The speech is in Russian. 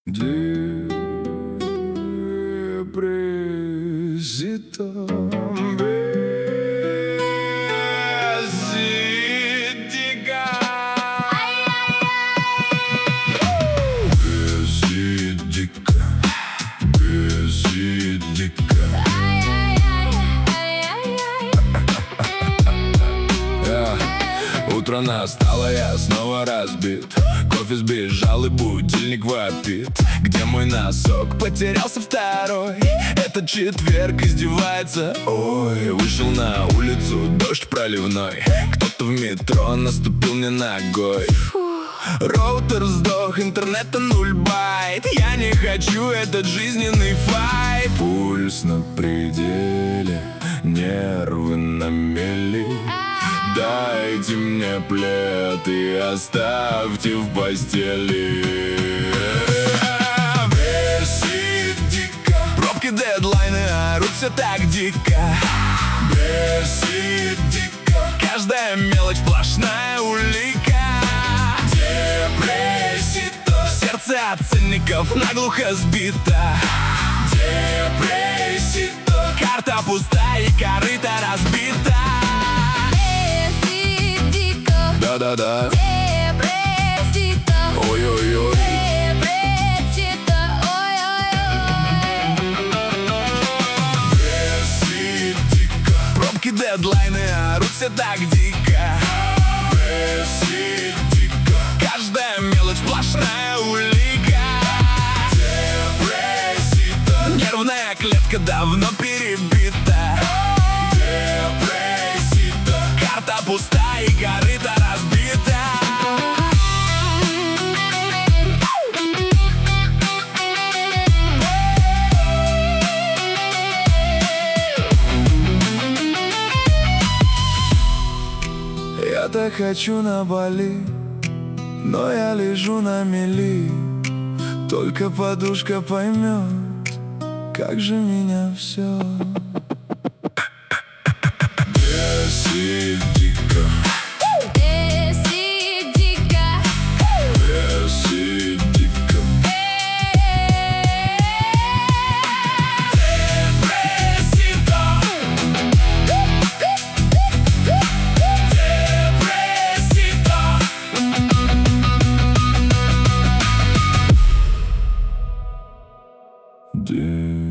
Depressita, безидика. Безидика, безидика. Утро настало, я снова разбит. Кофе сбежал и будильник вопит. Где мой носок? Потерялся второй. Этот четверг издевается. Ой, вышел на улицу, дождь проливной. Кто-то в метро наступил мне ногой. Роутер сдох, интернета 0 байт. Я не хочу этот жизненный файт. Пульс на пределе, нервы на мели. Дайте мне плед и оставьте в постели. Безидика. Пробки, дедлайны, орут все так дико. Безидика. Каждая мелочь сплошная улика. Депрессита. Сердце от ценников наглухо сбито. Депрессита. Карта пустая и корыто разбита. Да-да-да. Депрессита. Ой-ой-ой. Депрессита. Ой-ой-ой. Безидика. Пробки, дедлайны, орут все так дико. Безидика. Каждая мелочь сплошная улика. Депрессита. Нервная клетка давно перебита. Депрессита. Карта пустая и корыто разбита. Я так хочу на Бали, но я лежу на мели. Только подушка поймет, как же меня все. Безидика. Безидика. Безидика. Депрессита. Депрессита.